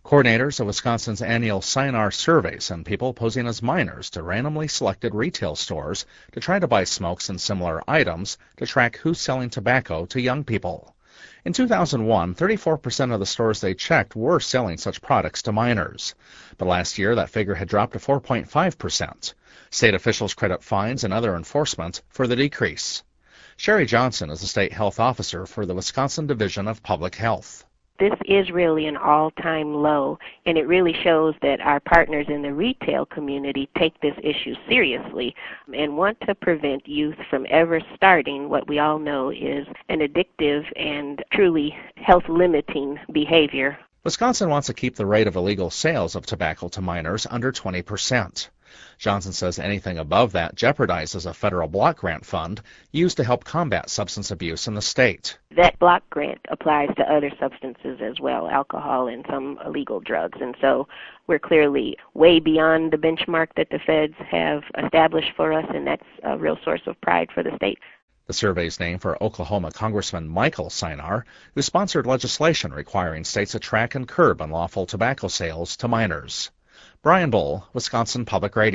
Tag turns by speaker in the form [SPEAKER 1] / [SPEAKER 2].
[SPEAKER 1] Coordinators of Wisconsin's annual SINAR survey send people posing as minors to randomly selected retail stores to try to buy smokes and similar items to track who's selling tobacco to young people. In 2001, 34% of the stores they checked were selling such products to minors. But last year, that figure had dropped to 4.5%. State officials credit fines and other enforcement for the decrease. Sherry Johnson is the state health officer for the Wisconsin Division of Public Health.
[SPEAKER 2] This is really an all-time low, and it really shows that our partners in the retail community take this issue seriously and want to prevent youth from ever starting what we all know is an addictive and truly health-limiting behavior.
[SPEAKER 1] Wisconsin wants to keep the rate of illegal sales of tobacco to minors under 20%. Johnson says anything above that jeopardizes a federal block grant fund used to help combat substance abuse in the state.
[SPEAKER 2] That block grant applies to other substances as well, alcohol and some illegal drugs. And so we're clearly way beyond the benchmark that the feds have established for us, and that's a real source of pride for the state.
[SPEAKER 1] The survey's named for Oklahoma Congressman Michael Sinar, who sponsored legislation requiring states to track and curb unlawful tobacco sales to minors. Brian Bull, Wisconsin Public Radio.